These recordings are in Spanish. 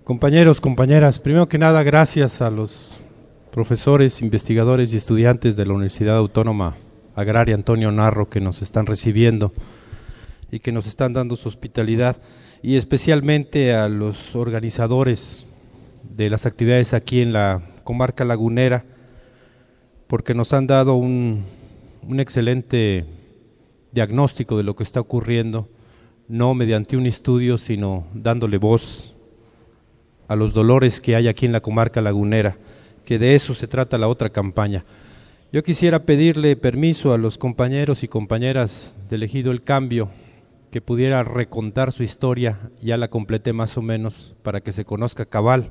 Compañeros, compañeras, primero que nada, gracias a los profesores, investigadores y estudiantes de la Universidad Autónoma Agraria Antonio Narro que nos están recibiendo y que nos están dando su hospitalidad, y especialmente a los organizadores de las actividades aquí en la comarca lagunera, porque nos han dado un excelente diagnóstico de lo que está ocurriendo, no mediante un estudio, sino dándole voz a los dolores que hay aquí en la comarca lagunera, que de eso se trata la otra campaña. Yo quisiera pedirle permiso a los compañeros y compañeras del Ejido El Cambio que pudiera recontar su historia, ya la completé más o menos para que se conozca cabal,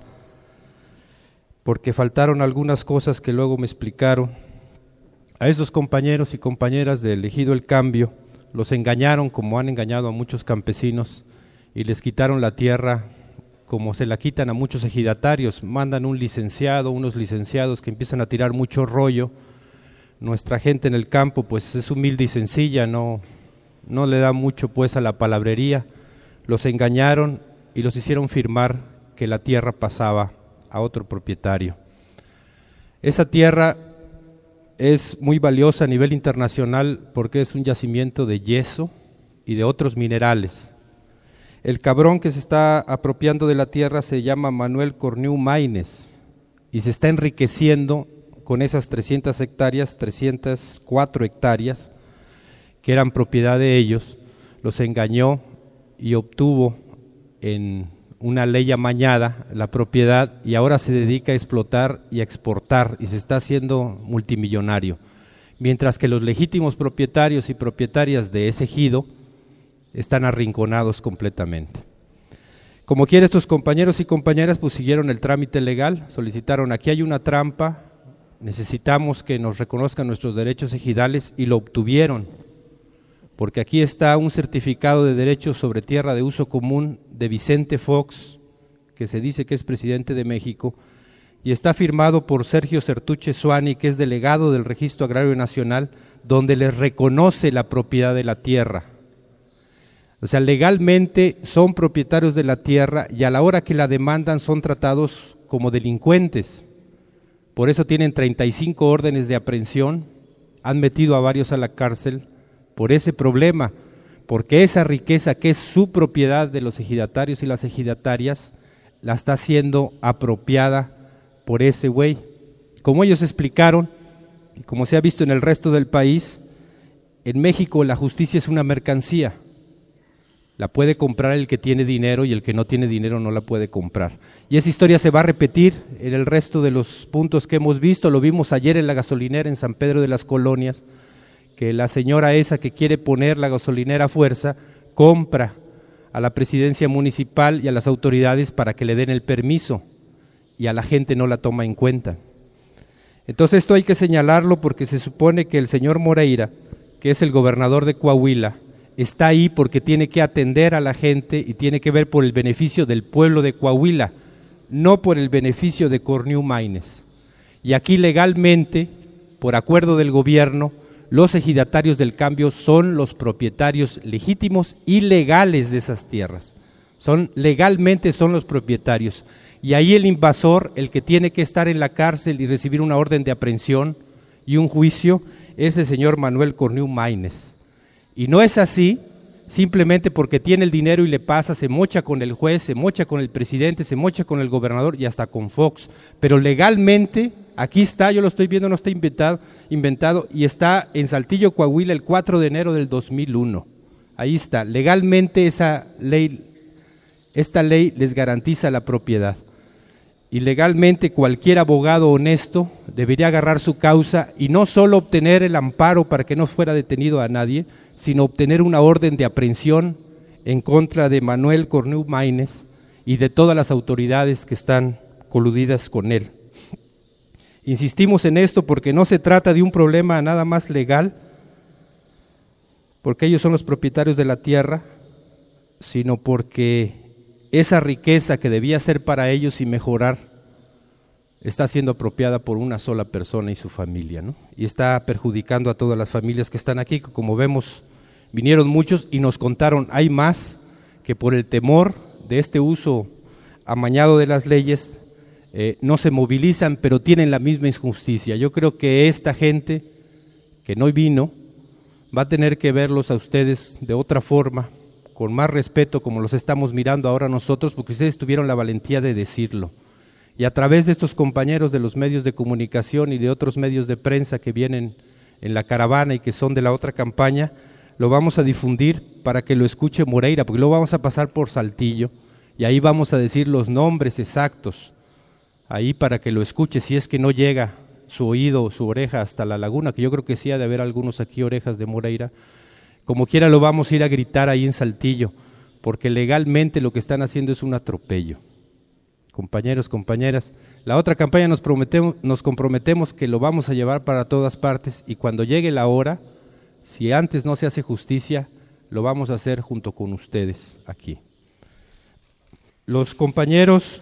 porque faltaron algunas cosas que luego me explicaron. A esos compañeros y compañeras del Ejido El Cambio los engañaron como han engañado a muchos campesinos y les quitaron la tierra como se la quitan a muchos ejidatarios, mandan un licenciado, unos licenciados que empiezan a tirar mucho rollo. Nuestra gente en el campo pues es humilde y sencilla, no le da mucho pues a la palabrería. Los engañaron y los hicieron firmar que la tierra pasaba a otro propietario. Esa tierra es muy valiosa a nivel internacional porque es un yacimiento de yeso y de otros minerales. El cabrón que se está apropiando de la tierra se llama Manuel Corniu Maínez y se está enriqueciendo con esas 300 hectáreas, 304 hectáreas que eran propiedad de ellos. Los engañó y obtuvo en una ley amañada la propiedad y ahora se dedica a explotar y a exportar y se está haciendo multimillonario, mientras que los legítimos propietarios y propietarias de ese ejido están arrinconados completamente. Como quiera, estos compañeros y compañeras pues siguieron el trámite legal, solicitaron: aquí hay una trampa, necesitamos que nos reconozcan nuestros derechos ejidales, y lo obtuvieron, porque aquí está un certificado de derechos sobre tierra de uso común de Vicente Fox, que se dice que es presidente de México, y está firmado por Sergio Certuche Suani, que es delegado del Registro Agrario Nacional, donde les reconoce la propiedad de la tierra. O sea, legalmente son propietarios de la tierra y a la hora que la demandan son tratados como delincuentes. Por eso tienen 35 órdenes de aprehensión, han metido a varios a la cárcel por ese problema, porque esa riqueza que es su propiedad de los ejidatarios y las ejidatarias, la está siendo apropiada por ese güey. Como ellos explicaron, y como se ha visto en el resto del país, en México la justicia es una mercancía. La puede comprar el que tiene dinero y el que no tiene dinero no la puede comprar. Y esa historia se va a repetir en el resto de los puntos que hemos visto. Lo vimos ayer en la gasolinera en San Pedro de las Colonias, que la señora esa que quiere poner la gasolinera a fuerza compra a la presidencia municipal y a las autoridades para que le den el permiso y a la gente no la toma en cuenta. Entonces esto hay que señalarlo porque se supone que el señor Moreira, que es el gobernador de Coahuila, está ahí porque tiene que atender a la gente y tiene que ver por el beneficio del pueblo de Coahuila, no por el beneficio de Corniu Maínez. Y aquí legalmente, por acuerdo del gobierno, los ejidatarios del cambio son los propietarios legítimos y legales de esas tierras. Legalmente son los propietarios. Y ahí el invasor, el que tiene que estar en la cárcel y recibir una orden de aprehensión y un juicio, es el señor Manuel Corniu Maínez. Y no es así simplemente porque tiene el dinero y le pasa, se mocha con el juez, se mocha con el presidente, se mocha con el gobernador y hasta con Fox. Pero legalmente, aquí está, yo lo estoy viendo, no está inventado, y está en Saltillo, Coahuila, el 4 de enero del 2001. Ahí está, legalmente esta ley les garantiza la propiedad. Y legalmente cualquier abogado honesto debería agarrar su causa y no solo obtener el amparo para que no fuera detenido a nadie, sino obtener una orden de aprehensión en contra de Manuel Corniu Maínez y de todas las autoridades que están coludidas con él. Insistimos en esto porque no se trata de un problema nada más legal, porque ellos son los propietarios de la tierra, sino porque esa riqueza que debía ser para ellos y mejorar está siendo apropiada por una sola persona y su familia, ¿no? Y está perjudicando a todas las familias que están aquí, que como vemos vinieron muchos y nos contaron, hay más que por el temor de este uso amañado de las leyes, no se movilizan, pero tienen la misma injusticia. Yo creo que esta gente que no vino va a tener que verlos a ustedes de otra forma, con más respeto, como los estamos mirando ahora nosotros, porque ustedes tuvieron la valentía de decirlo. Y a través de estos compañeros de los medios de comunicación y de otros medios de prensa que vienen en la caravana y que son de la otra campaña, lo vamos a difundir para que lo escuche Moreira, porque luego vamos a pasar por Saltillo y ahí vamos a decir los nombres exactos, ahí para que lo escuche, si es que no llega su oído o su oreja hasta la laguna, que yo creo que sí ha de haber algunos aquí orejas de Moreira. Como quiera lo vamos a ir a gritar ahí en Saltillo, porque legalmente lo que están haciendo es un atropello. Compañeros, compañeras, la otra campaña nos comprometemos que lo vamos a llevar para todas partes y cuando llegue la hora, si antes no se hace justicia, lo vamos a hacer junto con ustedes aquí. Los compañeros...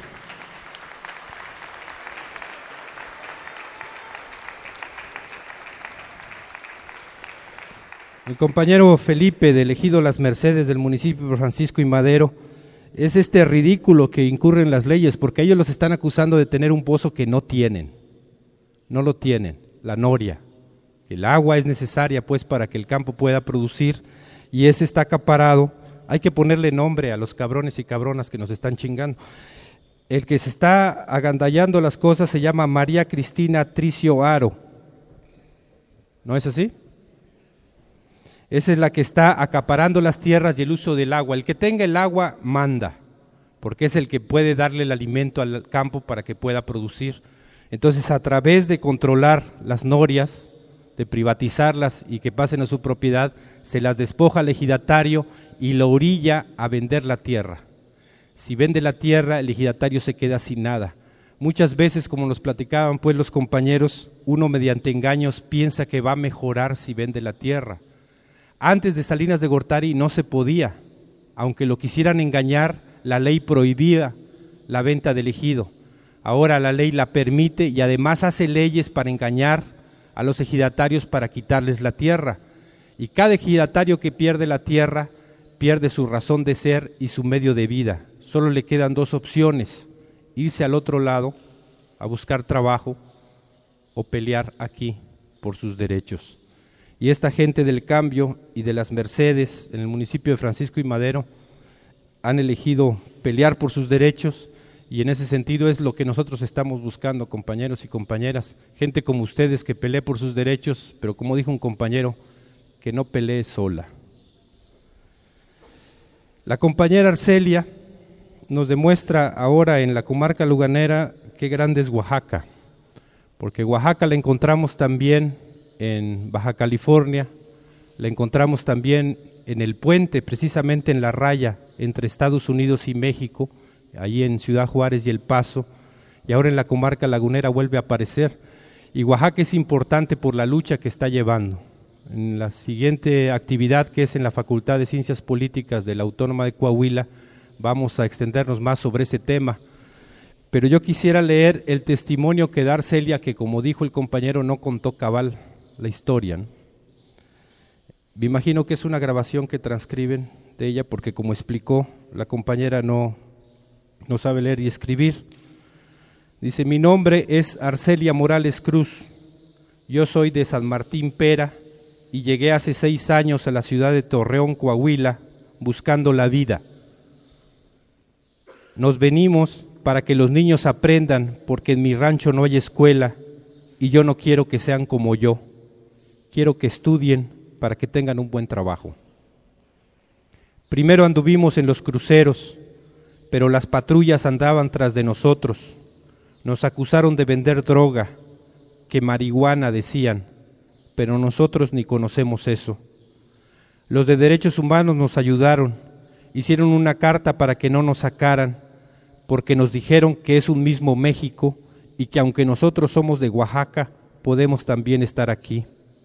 El compañero Felipe, del ejido Las Mercedes del municipio de Francisco y Madero, es este ridículo que incurre en las leyes, porque ellos los están acusando de tener un pozo que no tienen, no lo tienen, la noria. El agua es necesaria pues para que el campo pueda producir y ese está acaparado. Hay que ponerle nombre a los cabrones y cabronas que nos están chingando. El que se está agandallando las cosas se llama María Cristina Tricio Aro. ¿No es así? Esa es la que está acaparando las tierras y el uso del agua. El que tenga el agua manda, porque es el que puede darle el alimento al campo para que pueda producir. Entonces, a través de controlar las norias, de privatizarlas y que pasen a su propiedad, se las despoja al ejidatario y lo orilla a vender la tierra. Si vende la tierra, el ejidatario se queda sin nada. Muchas veces, como nos platicaban pues los compañeros, uno mediante engaños piensa que va a mejorar si vende la tierra. Antes de Salinas de Gortari no se podía, aunque lo quisieran engañar, la ley prohibía la venta del ejido. Ahora la ley la permite y además hace leyes para engañar a los ejidatarios para quitarles la tierra. Y cada ejidatario que pierde la tierra pierde su razón de ser y su medio de vida. Solo le quedan dos opciones: irse al otro lado a buscar trabajo o pelear aquí por sus derechos. Y esta gente del Cambio y de las Mercedes en el municipio de Francisco y Madero han elegido pelear por sus derechos y en ese sentido es lo que nosotros estamos buscando, compañeros y compañeras, gente como ustedes que pelee por sus derechos, pero como dijo un compañero, que no pelee sola. La compañera Arcelia nos demuestra ahora en la comarca luganera qué grande es Oaxaca, porque Oaxaca la encontramos también en Baja California, la encontramos también en el puente, precisamente en la raya entre Estados Unidos y México, ahí en Ciudad Juárez y El Paso, y ahora en la comarca lagunera vuelve a aparecer. Y Oaxaca es importante por la lucha que está llevando. En la siguiente actividad, que es en la Facultad de Ciencias Políticas de la Autónoma de Coahuila, vamos a extendernos más sobre ese tema. Pero yo quisiera leer el testimonio que da Arcelia, que como dijo el compañero, no contó cabal la historia, ¿no? Me imagino que es una grabación que transcriben de ella, porque como explicó, la compañera no sabe leer y escribir. Dice: mi nombre es Arcelia Morales Cruz, yo soy de San Martín Pera y llegué hace 6 años a la ciudad de Torreón, Coahuila, buscando la vida. Nos venimos para que los niños aprendan, porque en mi rancho no hay escuela y yo no quiero que sean como yo. Quiero que estudien para que tengan un buen trabajo. Primero anduvimos en los cruceros, pero las patrullas andaban tras de nosotros. Nos acusaron de vender droga, que marihuana decían, pero nosotros ni conocemos eso. Los de Derechos Humanos nos ayudaron, hicieron una carta para que no nos sacaran, porque nos dijeron que es un mismo México y que aunque nosotros somos de Oaxaca, podemos también estar aquí.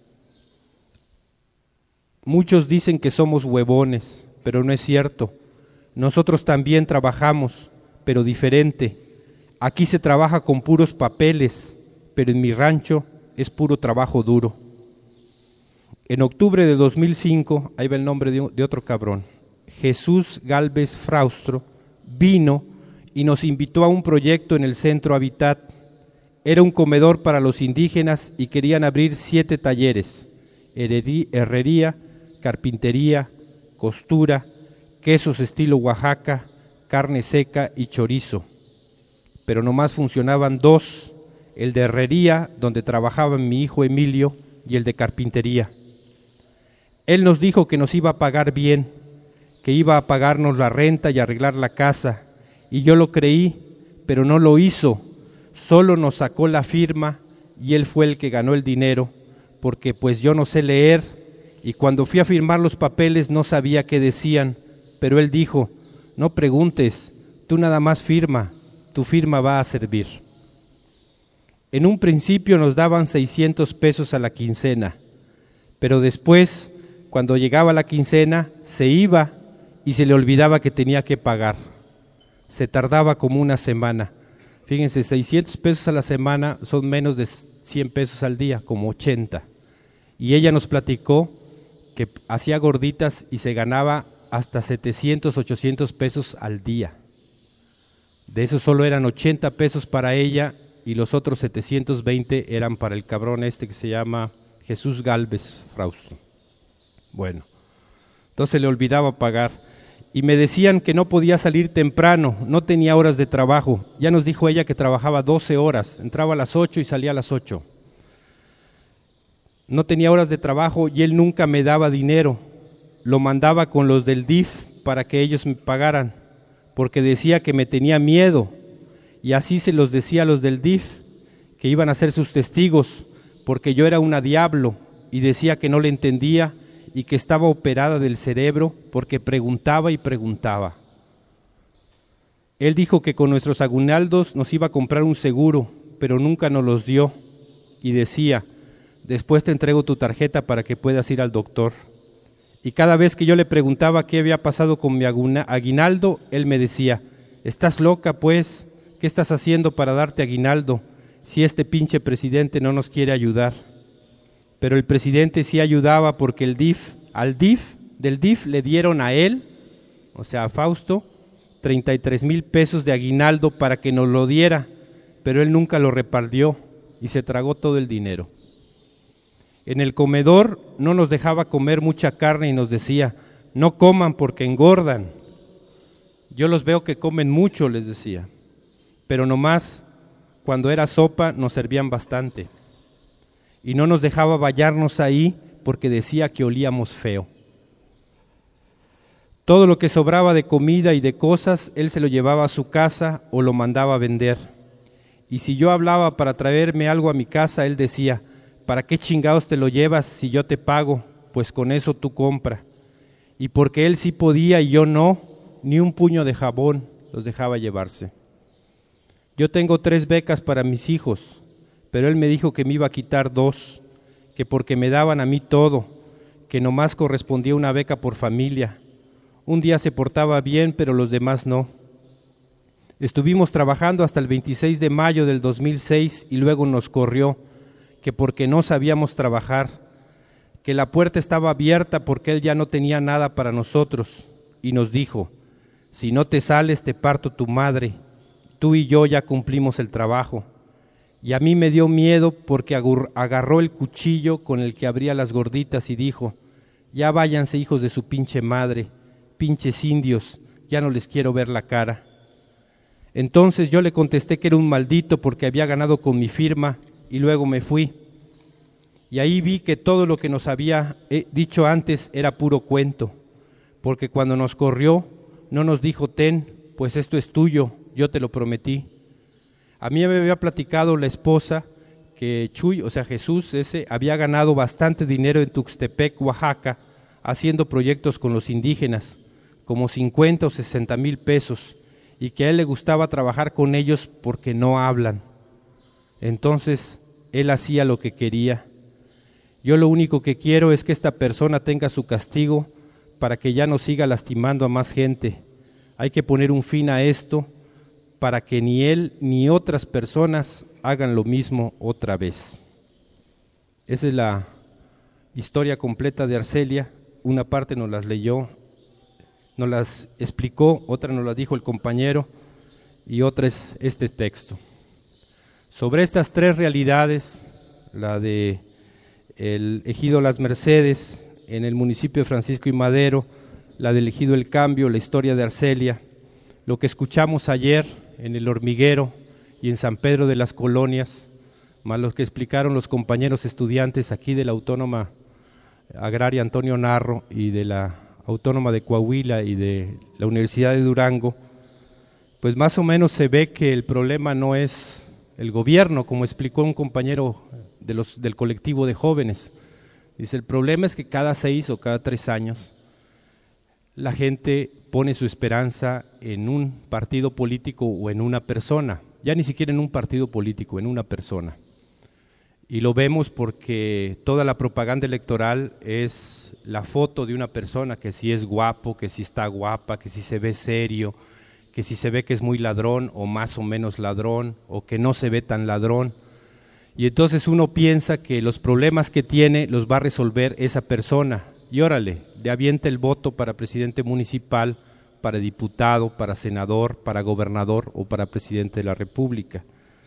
Muchos dicen que somos huevones, pero no es cierto. Nosotros también trabajamos, pero diferente. Aquí se trabaja con puros papeles, pero en mi rancho es puro trabajo duro. En octubre de 2005, ahí va el nombre de otro cabrón, Jesús Gálvez Fraustro, vino y nos invitó a un proyecto en el Centro Habitat. Era un comedor para los indígenas y querían abrir 7 talleres: herrería, carpintería, costura, quesos estilo Oaxaca, carne seca y chorizo. Pero nomás funcionaban 2, el de herrería, donde trabajaban mi hijo Emilio, y el de carpintería. Él nos dijo que nos iba a pagar bien, que iba a pagarnos la renta y arreglar la casa, y yo lo creí, pero no lo hizo. Solo nos sacó la firma y él fue el que ganó el dinero, porque pues yo no sé leer, y cuando fui a firmar los papeles no sabía qué decían, pero él dijo: no preguntes, tú nada más firma, tu firma va a servir. En un principio nos daban 600 pesos a la quincena, pero después, cuando llegaba la quincena, se iba y se le olvidaba que tenía que pagar. Se tardaba como una semana. Fíjense, 600 pesos a la semana son menos de 100 pesos al día, como 80. Y ella nos platicó que hacía gorditas y se ganaba hasta 700, 800 pesos al día. De eso solo eran 80 pesos para ella y los otros 720 eran para el cabrón este que se llama Jesús Galvez Frausto. Bueno, entonces le olvidaba pagar. Y me decían que no podía salir temprano, no tenía horas de trabajo. Ya nos dijo ella que trabajaba 12 horas, entraba a las 8 y salía a las 8. No tenía horas de trabajo y él nunca me daba dinero. Lo mandaba con los del DIF para que ellos me pagaran, porque decía que me tenía miedo. Y así se los decía a los del DIF, que iban a ser sus testigos, porque yo era una diablo, y decía que no le entendía y que estaba operada del cerebro porque preguntaba y preguntaba. Él dijo que con nuestros aguinaldos nos iba a comprar un seguro, pero nunca nos los dio, y decía: después te entrego tu tarjeta para que puedas ir al doctor. Y cada vez que yo le preguntaba qué había pasado con mi aguinaldo, él me decía: ¿estás loca pues? ¿Qué estás haciendo para darte aguinaldo si este pinche presidente no nos quiere ayudar? Pero el presidente sí ayudaba, porque del DIF le dieron a él, o sea a Fausto, 33,000 pesos de aguinaldo para que nos lo diera, pero él nunca lo repartió y se tragó todo el dinero. En el comedor no nos dejaba comer mucha carne y nos decía: no coman porque engordan. Yo los veo que comen mucho, les decía, pero nomás cuando era sopa nos servían bastante. Y no nos dejaba bañarnos ahí porque decía que olíamos feo. Todo lo que sobraba de comida y de cosas, él se lo llevaba a su casa o lo mandaba a vender. Y si yo hablaba para traerme algo a mi casa, él decía: ¿para qué chingados te lo llevas si yo te pago? Pues con eso tú compra. Y porque él sí podía y yo no, ni un puño de jabón los dejaba llevarse. Yo tengo 3 becas para mis hijos, pero él me dijo que me iba a quitar 2, que porque me daban a mí todo, que nomás correspondía una beca por familia. Un día se portaba bien, pero los demás no. Estuvimos trabajando hasta el 26 de mayo del 2006 y luego nos corrió, que porque no sabíamos trabajar, que la puerta estaba abierta porque él ya no tenía nada para nosotros, y nos dijo: si no te sales te parto tu madre, tú y yo ya cumplimos el trabajo. Y a mí me dio miedo porque agarró el cuchillo con el que abría las gorditas y dijo: ya váyanse, hijos de su pinche madre, pinches indios, ya no les quiero ver la cara. Entonces yo le contesté que era un maldito porque había ganado con mi firma y luego me fui. Y ahí vi que todo lo que nos había dicho antes era puro cuento, porque cuando nos corrió no nos dijo: ten, pues esto es tuyo, yo te lo prometí. A mí me había platicado la esposa que Chuy, o sea Jesús ese, había ganado bastante dinero en Tuxtepec, Oaxaca, haciendo proyectos con los indígenas, como 50 o 60,000 pesos, y que a él le gustaba trabajar con ellos porque no hablan. Entonces, él hacía lo que quería. Yo lo único que quiero es que esta persona tenga su castigo para que ya no siga lastimando a más gente. Hay que poner un fin a esto para que ni él ni otras personas hagan lo mismo otra vez. Esa es la historia completa de Arcelia. Una parte nos las leyó, nos las explicó, otra nos la dijo el compañero, y otra es este texto. Sobre estas tres realidades, la de el ejido Las Mercedes, en el municipio de Francisco y Madero, la del ejido El Cambio, la historia de Arcelia, lo que escuchamos ayer en El Hormiguero y en San Pedro de las Colonias, más lo que explicaron los compañeros estudiantes aquí de la Autónoma Agraria Antonio Narro y de la Autónoma de Coahuila y de la Universidad de Durango, pues más o menos se ve que el problema no es el gobierno, como explicó un compañero del colectivo de jóvenes. Dice, el problema es que cada 6 o cada 3 años la gente pone su esperanza en un partido político o en una persona, ya ni siquiera en un partido político, en una persona. Y lo vemos porque toda la propaganda electoral es la foto de una persona, que si es guapo, que si está guapa, que si se ve serio, que si se ve que es muy ladrón o más o menos ladrón, o que no se ve tan ladrón. Y entonces uno piensa que los problemas que tiene los va a resolver esa persona. Y órale, le avienta el voto para presidente municipal, para diputado, para senador, para gobernador o para presidente de la República.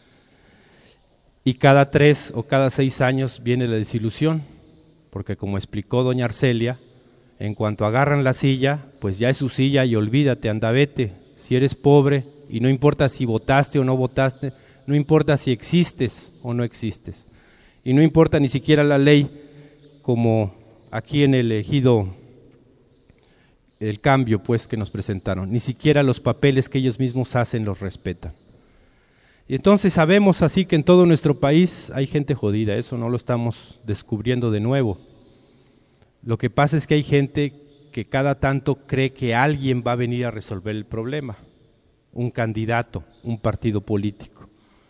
Y cada 3 o cada 6 años viene la desilusión, porque como explicó doña Arcelia, en cuanto agarran la silla, pues ya es su silla y olvídate, anda vete. Si eres pobre y no importa si votaste o no votaste, no importa si existes o no existes. Y no importa ni siquiera la ley, como aquí en el ejido El Cambio, pues, que nos presentaron. Ni siquiera los papeles que ellos mismos hacen los respetan. Y entonces sabemos así que en todo nuestro país hay gente jodida, eso no lo estamos descubriendo de nuevo. Lo que pasa es que hay gente que cada tanto cree que alguien va a venir a resolver el problema, un candidato, un partido político.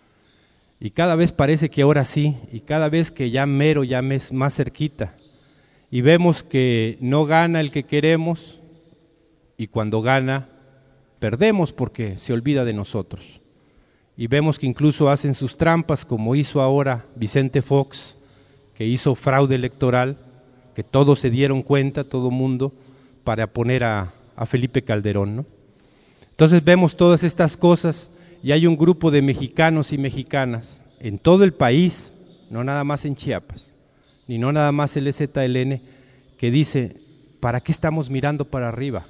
Y cada vez parece que ahora sí, y cada vez que ya mero, ya más cerquita, y vemos que no gana el que queremos, y cuando gana, perdemos porque se olvida de nosotros. Y vemos que incluso hacen sus trampas, como hizo ahora Vicente Fox, que hizo fraude electoral, que todos se dieron cuenta, todo mundo, para poner a Felipe Calderón, ¿no? Entonces vemos todas estas cosas y hay un grupo de mexicanos y mexicanas en todo el país, no nada más en Chiapas, ni no nada más el EZLN, que dice, ¿para qué estamos mirando para arriba?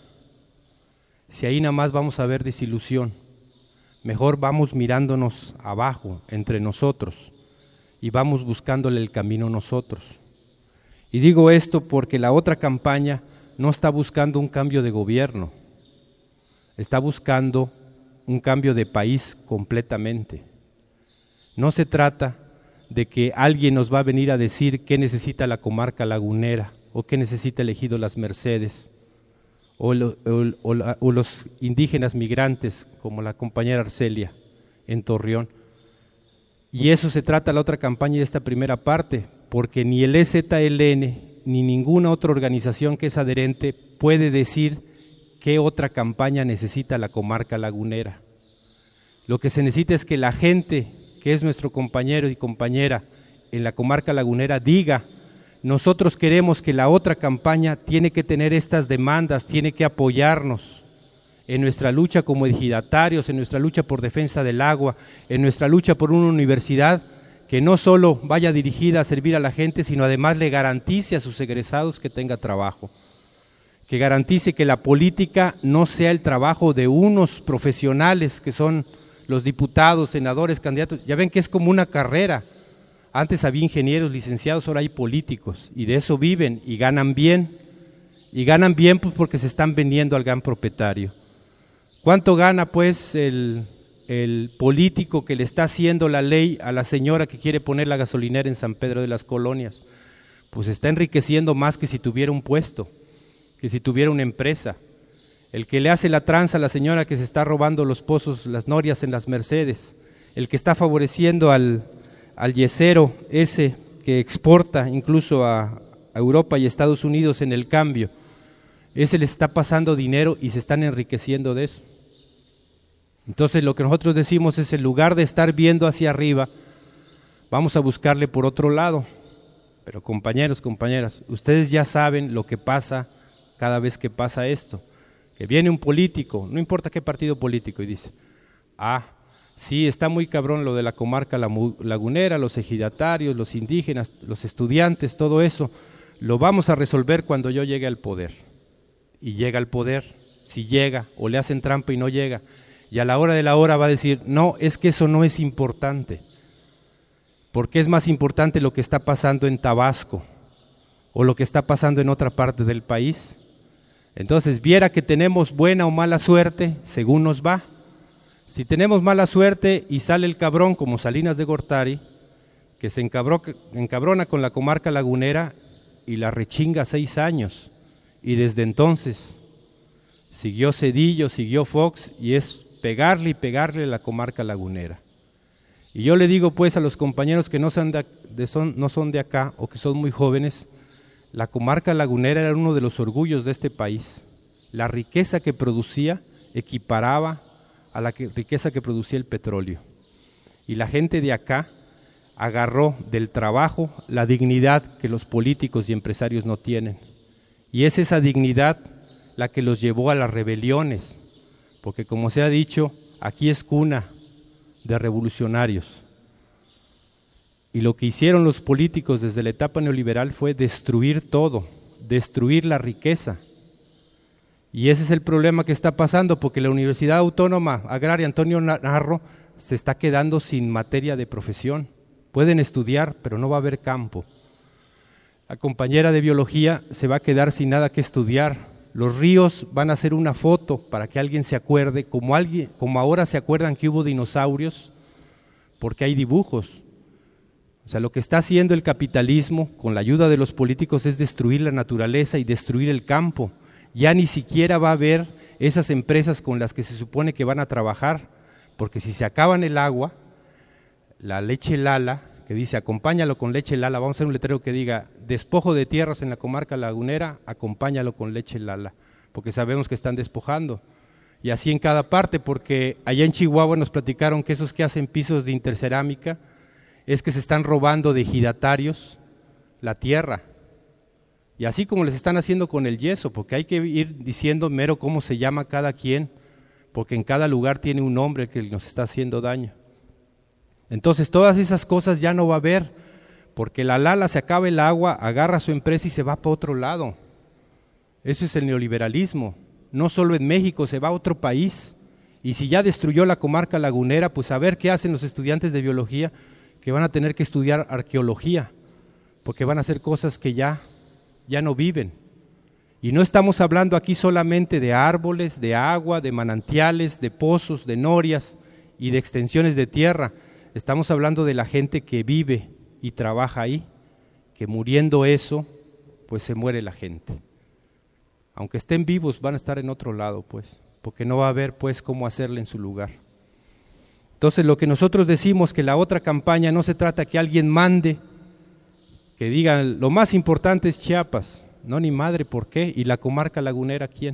Si ahí nada más vamos a ver desilusión. Mejor vamos mirándonos abajo, entre nosotros, y vamos buscándole el camino nosotros. Y digo esto porque la otra campaña no está buscando un cambio de gobierno, está buscando un cambio de país completamente. No se trata de que alguien nos va a venir a decir qué necesita la comarca lagunera, o qué necesita el ejido Las Mercedes, o los indígenas migrantes, como la compañera Arcelia en Torreón. Y eso se trata la otra campaña de esta primera parte, porque ni el EZLN ni ninguna otra organización que es adherente puede decir qué otra campaña necesita la comarca lagunera. Lo que se necesita es que la gente que es nuestro compañero y compañera en la comarca lagunera diga, nosotros queremos que la otra campaña tiene que tener estas demandas, tiene que apoyarnos en nuestra lucha como ejidatarios, en nuestra lucha por defensa del agua, en nuestra lucha por una universidad que no solo vaya dirigida a servir a la gente, sino además le garantice a sus egresados que tenga trabajo, que garantice que la política no sea el trabajo de unos profesionales que son los diputados, senadores, candidatos. Ya ven que es como una carrera. Antes había ingenieros, licenciados, ahora hay políticos, y de eso viven, y ganan bien pues porque se están vendiendo al gran propietario. ¿Cuánto gana pues el político que le está haciendo la ley a la señora que quiere poner la gasolinera en San Pedro de las Colonias? Pues está enriqueciendo más que si tuviera un puesto, que si tuviera una empresa. El que le hace la tranza a la señora que se está robando los pozos, las norias en Las Mercedes, el que está favoreciendo al yesero ese que exporta incluso a Europa y Estados Unidos en El Cambio, ese le está pasando dinero y se están enriqueciendo de eso. Entonces lo que nosotros decimos es, en lugar de estar viendo hacia arriba, vamos a buscarle por otro lado. Pero compañeros, compañeras, ustedes ya saben lo que pasa cada vez que pasa esto, que viene un político, no importa qué partido político, y dice, Sí, está muy cabrón lo de la comarca lagunera, los ejidatarios, los indígenas, los estudiantes, todo eso, lo vamos a resolver cuando yo llegue al poder. Y llega al poder, si llega, o le hacen trampa y no llega, y a la hora de la hora va a decir, no, es que eso no es importante, porque es más importante lo que está pasando en Tabasco, o lo que está pasando en otra parte del país. Entonces, viera que tenemos buena o mala suerte, según nos va. Si tenemos mala suerte y sale el cabrón como Salinas de Gortari, que se encabrona con la comarca lagunera y la rechinga 6 años, y desde entonces siguió Zedillo, siguió Fox, y es pegarle y pegarle a la comarca lagunera. Y yo le digo pues a los compañeros que no son de acá o que son muy jóvenes, la comarca lagunera era uno de los orgullos de este país. La riqueza que producía equiparaba a la riqueza que producía el petróleo. Y la gente de acá agarró del trabajo la dignidad que los políticos y empresarios no tienen. Y es esa dignidad la que los llevó a las rebeliones, porque como se ha dicho, aquí es cuna de revolucionarios. Y lo que hicieron los políticos desde la etapa neoliberal fue destruir todo, destruir la riqueza. Y ese es el problema que está pasando, porque la Universidad Autónoma Agraria Antonio Narro se está quedando sin materia de profesión. Pueden estudiar, pero no va a haber campo. La compañera de biología se va a quedar sin nada que estudiar. Los ríos van a hacer una foto para que alguien se acuerde, como ahora se acuerdan que hubo dinosaurios, porque hay dibujos. O sea, lo que está haciendo el capitalismo con la ayuda de los políticos es destruir la naturaleza y destruir el campo. Ya ni siquiera va a haber esas empresas con las que se supone que van a trabajar, porque si se acaban el agua, la leche Lala, que dice acompáñalo con leche Lala, vamos a hacer un letrero que diga despojo de tierras en la comarca lagunera, acompáñalo con leche Lala, porque sabemos que están despojando. Y así en cada parte, porque allá en Chihuahua nos platicaron que esos que hacen pisos de intercerámica es que se están robando de ejidatarios la tierra. Y así como les están haciendo con el yeso, porque hay que ir diciendo mero cómo se llama cada quien, porque en cada lugar tiene un nombre que nos está haciendo daño. Entonces todas esas cosas ya no va a haber, porque la Lala se acaba el agua, agarra su empresa y se va para otro lado. Eso es el neoliberalismo. No solo en México, se va a otro país. Y si ya destruyó la comarca lagunera, pues a ver qué hacen los estudiantes de biología, que van a tener que estudiar arqueología, porque van a hacer cosas que ya no viven. Y no estamos hablando aquí solamente de árboles, de agua, de manantiales, de pozos, de norias y de extensiones de tierra. Estamos hablando de la gente que vive y trabaja ahí, que muriendo eso, pues se muere la gente. Aunque estén vivos, van a estar en otro lado, pues, porque no va a haber, pues, cómo hacerle en su lugar. Entonces, lo que nosotros decimos que la otra campaña no se trata que alguien mande, que digan, lo más importante es Chiapas. No, ni madre, ¿por qué? ¿Y la comarca lagunera quién?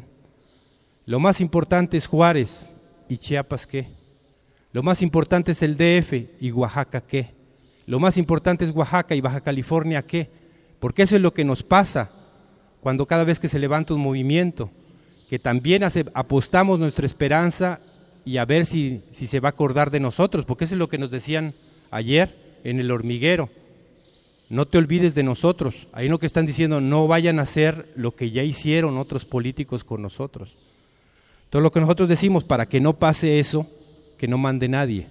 Lo más importante es Juárez, ¿y Chiapas qué? Lo más importante es el DF, ¿y Oaxaca qué? Lo más importante es Oaxaca y Baja California ¿qué? Porque eso es lo que nos pasa cuando cada vez que se levanta un movimiento, que también apostamos nuestra esperanza y a ver si se va a acordar de nosotros, porque eso es lo que nos decían ayer en el hormiguero. No te olvides de nosotros. Ahí lo que están diciendo, no vayan a hacer lo que ya hicieron otros políticos con nosotros. Todo lo que nosotros decimos, para que no pase eso, que no mande nadie.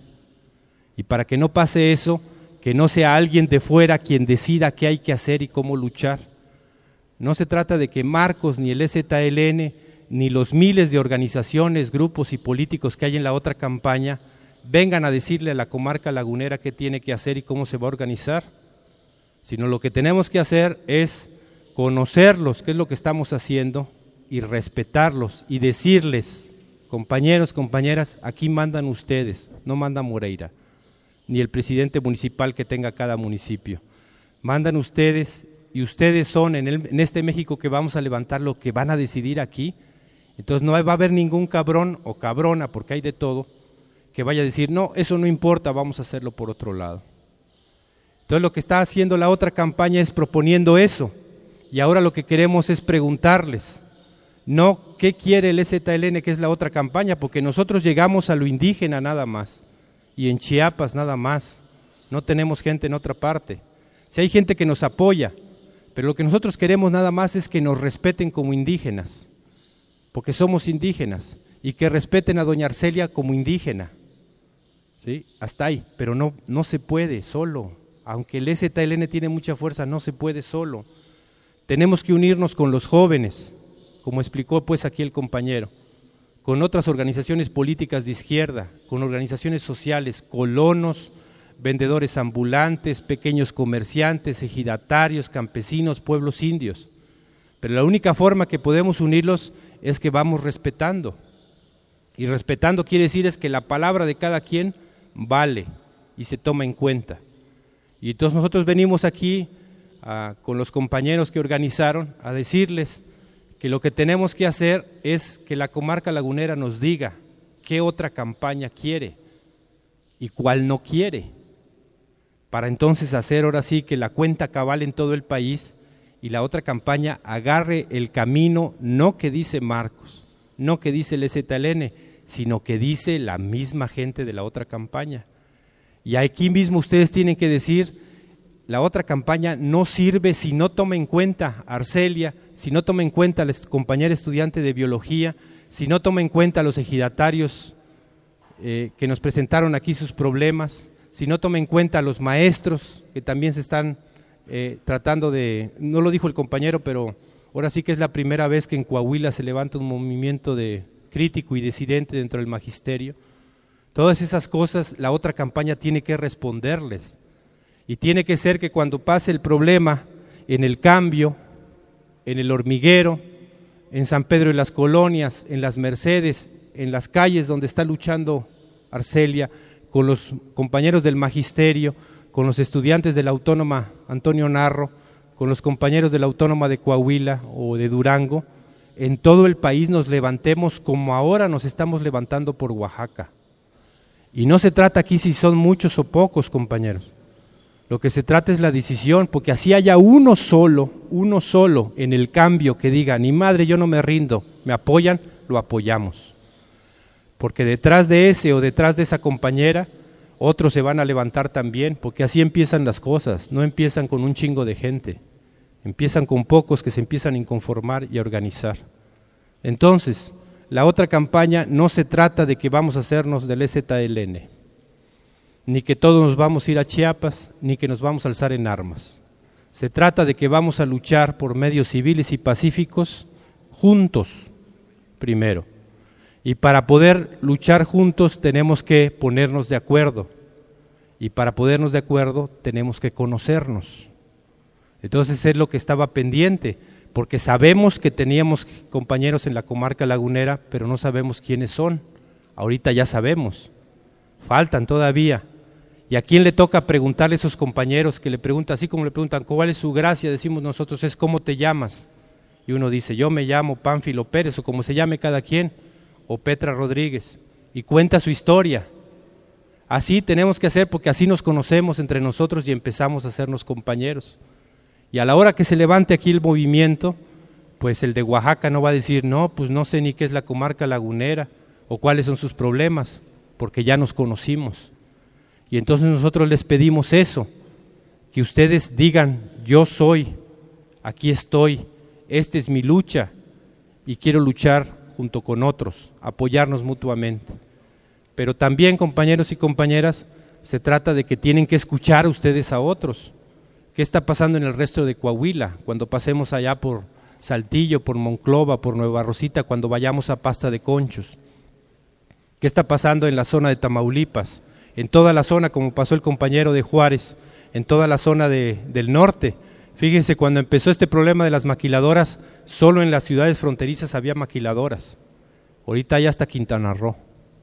Y para que no pase eso, que no sea alguien de fuera quien decida qué hay que hacer y cómo luchar. No se trata de que Marcos, ni el EZLN, ni los miles de organizaciones, grupos y políticos que hay en la otra campaña vengan a decirle a la comarca lagunera qué tiene que hacer y cómo se va a organizar, sino lo que tenemos que hacer es conocerlos, qué es lo que estamos haciendo, y respetarlos y decirles, compañeros, compañeras, aquí mandan ustedes, no manda Moreira, ni el presidente municipal que tenga cada municipio, mandan ustedes y ustedes son en este México que vamos a levantar lo que van a decidir aquí. Entonces no va a haber ningún cabrón o cabrona, porque hay de todo, que vaya a decir, no, eso no importa, vamos a hacerlo por otro lado. Entonces lo que está haciendo la otra campaña es proponiendo eso, y ahora lo que queremos es preguntarles, no qué quiere el EZLN, que es la otra campaña, porque nosotros llegamos a lo indígena nada más, y en Chiapas nada más, no tenemos gente en otra parte. Si hay gente que nos apoya, pero lo que nosotros queremos nada más es que nos respeten como indígenas, porque somos indígenas, y que respeten a doña Arcelia como indígena, ¿sí? Hasta ahí, pero no se puede solo, aunque el EZLN tiene mucha fuerza, no se puede solo. Tenemos que unirnos con los jóvenes, como explicó pues aquí el compañero, con otras organizaciones políticas de izquierda, con organizaciones sociales, colonos, vendedores ambulantes, pequeños comerciantes, ejidatarios, campesinos, pueblos indios. Pero la única forma que podemos unirlos es que vamos respetando. Y respetando quiere decir es que la palabra de cada quien vale y se toma en cuenta. Y entonces nosotros venimos aquí con los compañeros que organizaron a decirles que lo que tenemos que hacer es que la comarca lagunera nos diga qué otra campaña quiere y cuál no quiere, para entonces hacer ahora sí que la cuenta cabal en todo el país y la otra campaña agarre el camino, no que dice Marcos, no que dice el EZLN, sino que dice la misma gente de la otra campaña. Y aquí mismo ustedes tienen que decir, la otra campaña no sirve si no toma en cuenta a Arcelia, si no toma en cuenta a la compañera estudiante de biología, si no toma en cuenta a los ejidatarios que nos presentaron aquí sus problemas, si no toma en cuenta a los maestros que también se están tratando de, no lo dijo el compañero, pero ahora sí que es la primera vez que en Coahuila se levanta un movimiento de crítico y disidente dentro del magisterio. Todas esas cosas la otra campaña tiene que responderles. Y tiene que ser que cuando pase el problema en el Cambio, en el Hormiguero, en San Pedro de las Colonias, en las Mercedes, en las calles donde está luchando Arcelia, con los compañeros del magisterio, con los estudiantes de la Autónoma Antonio Narro, con los compañeros de la Autónoma de Coahuila o de Durango, en todo el país nos levantemos como ahora nos estamos levantando por Oaxaca. Y no se trata aquí si son muchos o pocos, compañeros. Lo que se trata es la decisión, porque así haya uno solo en el Cambio que diga, ni madre, yo no me rindo, me apoyan, lo apoyamos. Porque detrás de ese o detrás de esa compañera, otros se van a levantar también, porque así empiezan las cosas, no empiezan con un chingo de gente, empiezan con pocos que se empiezan a inconformar y a organizar. Entonces, la otra campaña no se trata de que vamos a hacernos del EZLN, ni que todos nos vamos a ir a Chiapas, ni que nos vamos a alzar en armas. Se trata de que vamos a luchar por medios civiles y pacíficos juntos, primero. Y para poder luchar juntos tenemos que ponernos de acuerdo. Y para ponernos de acuerdo tenemos que conocernos. Entonces es lo que estaba pendiente, porque sabemos que teníamos compañeros en la comarca lagunera, pero no sabemos quiénes son. Ahorita ya sabemos, faltan todavía. ¿Y a quién le toca preguntarle a esos compañeros que le preguntan, así como le preguntan, ¿cuál es su gracia? Decimos nosotros, es ¿cómo te llamas? Y uno dice, yo me llamo Pánfilo Pérez, o como se llame cada quien, o Petra Rodríguez, y cuenta su historia. Así tenemos que hacer, porque así nos conocemos entre nosotros y empezamos a hacernos compañeros. Y a la hora que se levante aquí el movimiento, pues el de Oaxaca no va a decir, no, pues no sé ni qué es la comarca lagunera, o cuáles son sus problemas, porque ya nos conocimos. Y entonces nosotros les pedimos eso, que ustedes digan, yo soy, aquí estoy, esta es mi lucha y quiero luchar junto con otros, apoyarnos mutuamente. Pero también, compañeros y compañeras, se trata de que tienen que escuchar ustedes a otros. ¿Qué está pasando en el resto de Coahuila? Cuando pasemos allá por Saltillo, por Monclova, por Nueva Rosita, cuando vayamos a Pasta de Conchos. ¿Qué está pasando en la zona de Tamaulipas? En toda la zona, como pasó el compañero de Juárez, en toda la zona del norte. Fíjense, cuando empezó este problema de las maquiladoras, solo en las ciudades fronterizas había maquiladoras. Ahorita ya hasta Quintana Roo.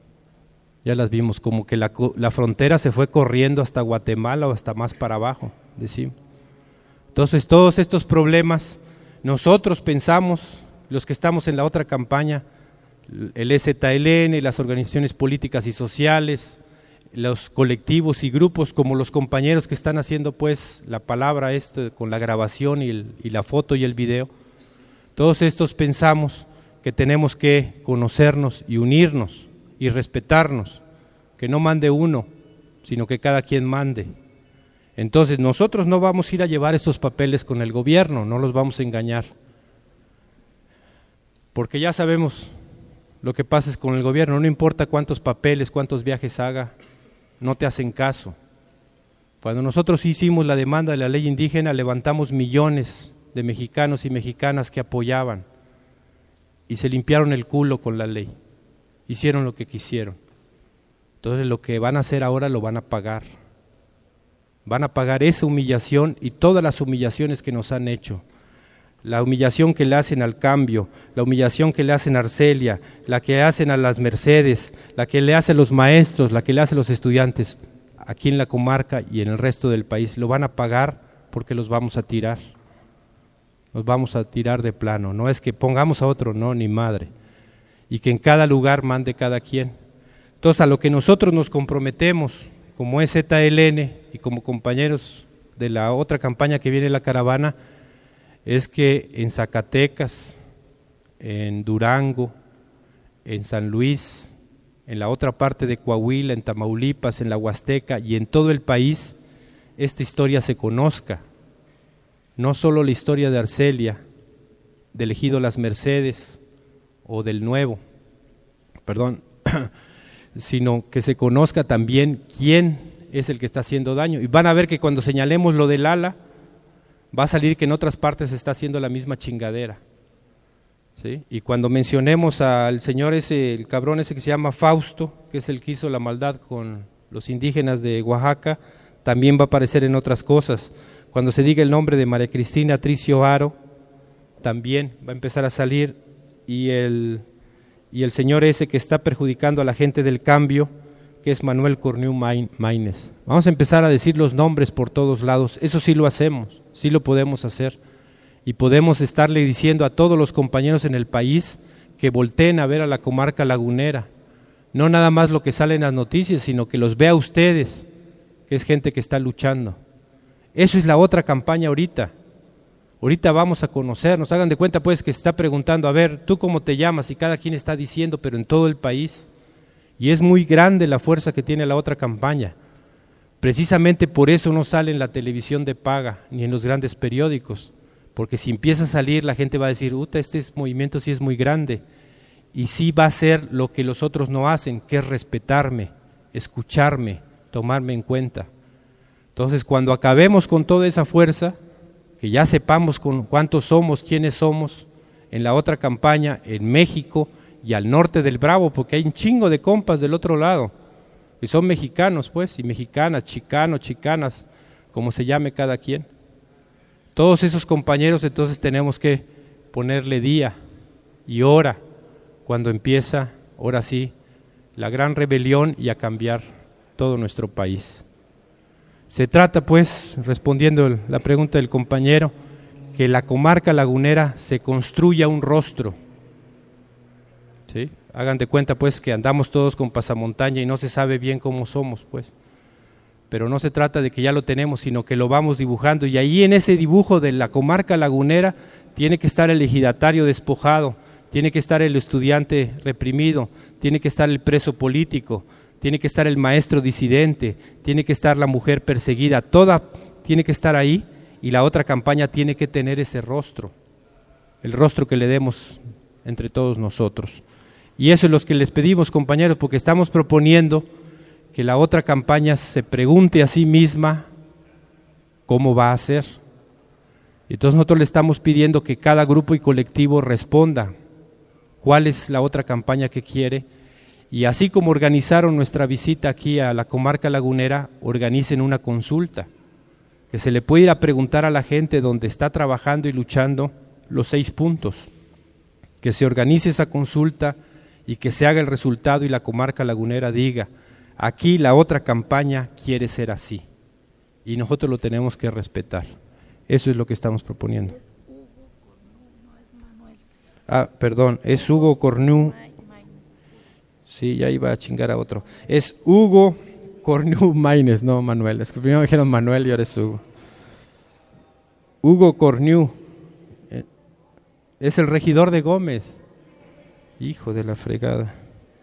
Ya las vimos, como que la frontera se fue corriendo hasta Guatemala o hasta más para abajo, decimos. Entonces, todos estos problemas, nosotros pensamos, los que estamos en la otra campaña, el EZLN, las organizaciones políticas y sociales, los colectivos y grupos como los compañeros que están haciendo pues la palabra con la grabación y la foto y el video, todos estos pensamos que tenemos que conocernos y unirnos y respetarnos, que no mande uno, sino que cada quien mande. Entonces nosotros no vamos a ir a llevar esos papeles con el gobierno, no los vamos a engañar, porque ya sabemos lo que pasa con el gobierno, no importa cuántos papeles, cuántos viajes haga, no te hacen caso. Cuando nosotros hicimos la demanda de la ley indígena, levantamos millones de mexicanos y mexicanas que apoyaban y se limpiaron el culo con la ley, hicieron lo que quisieron. Entonces lo que van a hacer ahora lo van a pagar esa humillación y todas las humillaciones que nos han hecho. La humillación que le hacen al Cambio, la humillación que le hacen a Arcelia, la que hacen a las Mercedes, la que le hacen los maestros, la que le hacen los estudiantes, aquí en la comarca y en el resto del país, lo van a pagar porque los vamos a tirar. Nos vamos a tirar de plano, no es que pongamos a otro, no, ni madre. Y que en cada lugar mande cada quien. Entonces a lo que nosotros nos comprometemos, como es ZLN y como compañeros de la otra campaña que viene la caravana, es que en Zacatecas, en Durango, en San Luis, en la otra parte de Coahuila, en Tamaulipas, en la Huasteca y en todo el país, esta historia se conozca. No solo la historia de Arcelia, del ejido Las Mercedes o del Nuevo, sino que se conozca también quién es el que está haciendo daño. Y van a ver que cuando señalemos lo del ala, va a salir que en otras partes se está haciendo la misma chingadera, ¿sí? Y cuando mencionemos al señor ese, el cabrón ese que se llama Fausto, que es el que hizo la maldad con los indígenas de Oaxaca, también va a aparecer en otras cosas. Cuando se diga el nombre de María Cristina Tricio Haro, también va a empezar a salir, y el señor ese que está perjudicando a la gente del Cambio, que es Manuel Corniu Maínez. Vamos a empezar a decir los nombres por todos lados, eso sí lo hacemos, sí lo podemos hacer, y podemos estarle diciendo a todos los compañeros en el país que volteen a ver a la comarca lagunera, no nada más lo que sale en las noticias, sino que los vea a ustedes, que es gente que está luchando. Eso es la otra campaña ahorita. Ahorita vamos a conocernos, hagan de cuenta pues que se está preguntando, a ver, ¿tú cómo te llamas? Y cada quien está diciendo, pero en todo el país. Y es muy grande la fuerza que tiene la otra campaña. Precisamente por eso no sale en la televisión de paga, ni en los grandes periódicos. Porque si empieza a salir, la gente va a decir, este movimiento sí es muy grande. Y sí va a hacer lo que los otros no hacen, que es respetarme, escucharme, tomarme en cuenta. Entonces, cuando acabemos con toda esa fuerza, que ya sepamos con cuántos somos, quiénes somos, en la otra campaña, en México y al norte del Bravo, porque hay un chingo de compas del otro lado, que son mexicanos pues, y mexicanas, chicanos, chicanas, como se llame cada quien. Todos esos compañeros entonces tenemos que ponerle día y hora, cuando empieza, ahora sí, la gran rebelión y a cambiar todo nuestro país. Se trata pues, respondiendo la pregunta del compañero, que la comarca lagunera se construya un rostro, ¿sí? Hagan de cuenta pues que andamos todos con pasamontaña y no se sabe bien cómo somos pues, pero no se trata de que ya lo tenemos, sino que lo vamos dibujando, y ahí en ese dibujo de la comarca lagunera tiene que estar el ejidatario despojado, tiene que estar el estudiante reprimido, tiene que estar el preso político, tiene que estar el maestro disidente, tiene que estar la mujer perseguida, toda tiene que estar ahí, y la otra campaña tiene que tener ese rostro, el rostro que le demos entre todos nosotros. Y eso es lo que les pedimos, compañeros, porque estamos proponiendo que la otra campaña se pregunte a sí misma cómo va a ser. Entonces nosotros le estamos pidiendo que cada grupo y colectivo responda cuál es la otra campaña que quiere. Y así como organizaron nuestra visita aquí a la comarca lagunera, organicen una consulta, que se le puede ir a preguntar a la gente donde está trabajando y luchando los 6 puntos, que se organice esa consulta y que se haga el resultado y la comarca lagunera diga, aquí la otra campaña quiere ser así, y nosotros lo tenemos que respetar. Eso es lo que estamos proponiendo. Perdón, es Hugo Corniu. Sí, ya iba a chingar a otro. Es Hugo Corniu Maínez, no Manuel. Es que primero me dijeron Manuel y ahora es Hugo. Hugo Corniu es el regidor de Gómez. Hijo de la fregada.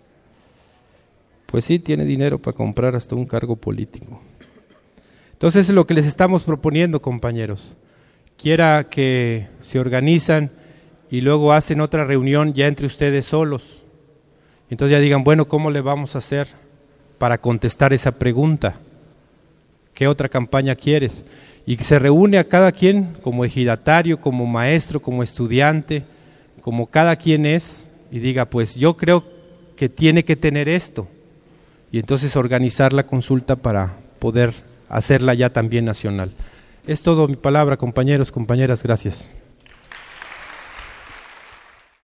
Pues sí, tiene dinero para comprar hasta un cargo político. Entonces es lo que les estamos proponiendo, compañeros. Quiera que se organizan y luego hacen otra reunión ya entre ustedes solos. Entonces ya digan, bueno, ¿cómo le vamos a hacer para contestar esa pregunta? ¿Qué otra campaña quieres? Y se reúne a cada quien como ejidatario, como maestro, como estudiante, como cada quien es, y diga, pues yo creo que tiene que tener esto. Y entonces organizar la consulta para poder hacerla ya también nacional. Es todo mi palabra, compañeros, compañeras, gracias.